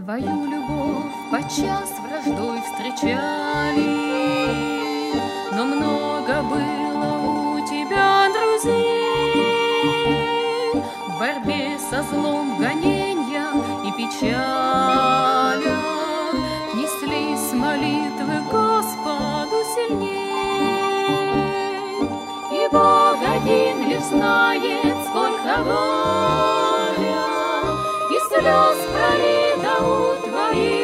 Твою любовь подчас враждой встречали, но много было у тебя друзей. В борьбе со злом, гоненьям и печалях неслись молитвы Господу сильней. И Бог один лишь знает, сколько горя и слез пролито у твоих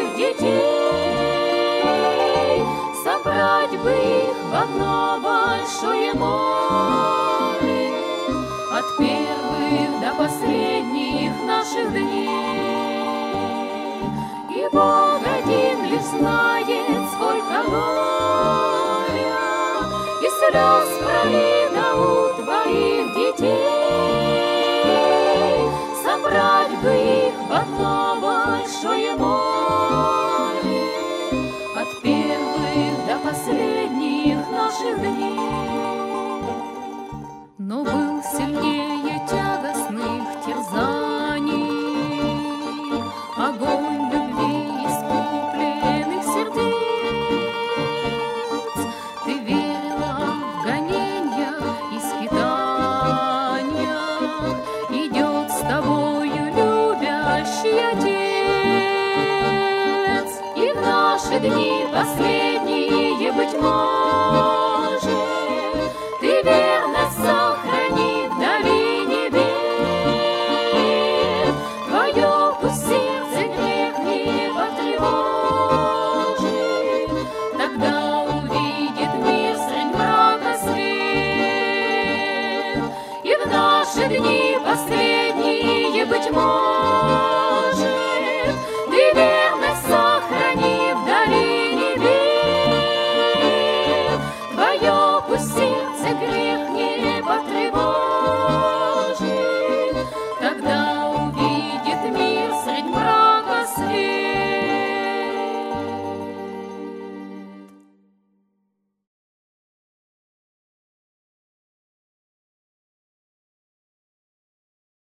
детей. Собрать бы их в одно большое море, от первых до последних наших дней. И Бог один лишь знает, сколько горя и слез пролито у твоих детей. Собрать бы их в одно большое море, от первых до последних наших дней. Но был сильнее тягостных терзаний огонь любви искупленных сердец. Ты верила в гоненьях и скитаниях, идет с тобою любящий Отец. И в наши дни последние, быть может,